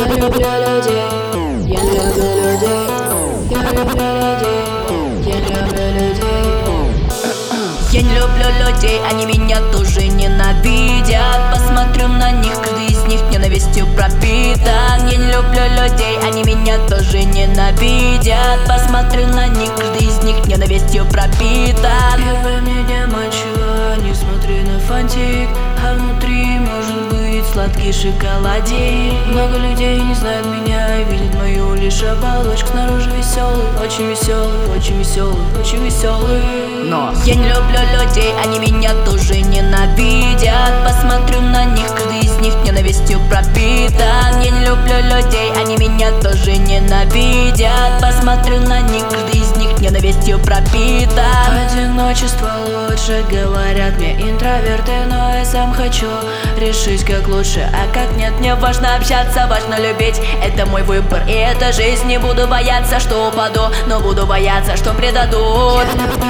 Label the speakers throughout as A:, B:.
A: люблю людей, я люблю людей, я люблю людей, я люблю людей.
B: Я не люблю людей, они меня тоже ненавидят. Посмотрю на них, каждый из них ненавистью пропитан. Я не люблю людей, они меня тоже ненавидят. Посмотрю на них, каждый из них ненавистью пропитан.
A: Первое мнение мочила, не смотри на фантик, а внутри может быть сладкий шоколадик. Много людей не знают меня и видят мою лишь оболочку. Снаружи веселый, очень веселый, очень веселый, очень веселый.
B: Но я не люблю людей, они меня тоже ненавидят. Посмотрю на них, каждый из них ненавистью пропитан. Я не люблю людей, они меня тоже ненавидят. Посмотрю на них, каждый из них ненавистью пропитан.
A: Одиночество лучше, говорят мне интроверты, но я сам хочу решить, как лучше, а как нет.
B: Мне важно общаться, важно любить, это мой выбор и это жизнь. Не буду бояться, что упаду, но буду бояться, что предадут.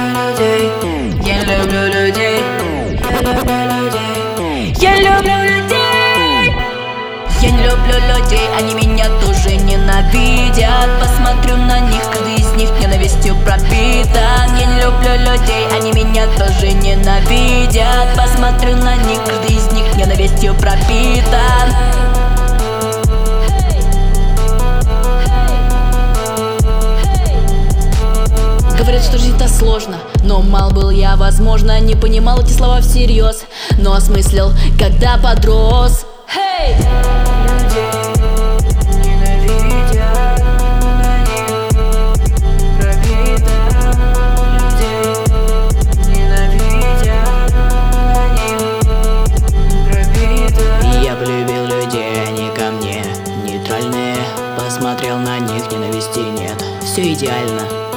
A: Я люблю людей, я люблю людей,
B: Я люблю людей. Я не люблю людей, они меня тоже ненавидят. Посмотрю на них, каждый из них ненавистью пропитан. Я не люблю людей, они меня тоже ненавидят. Посмотрю на них, каждый из них ненавистью пропитан. Говорят, что жизнь-то сложно, но мал был я, возможно, не понимал эти слова всерьез, но осмыслил, когда подрос. Hey!
A: Я полюбил людей, они ко мне нейтральные. Посмотрел на них, ненависти нет. Все идеально.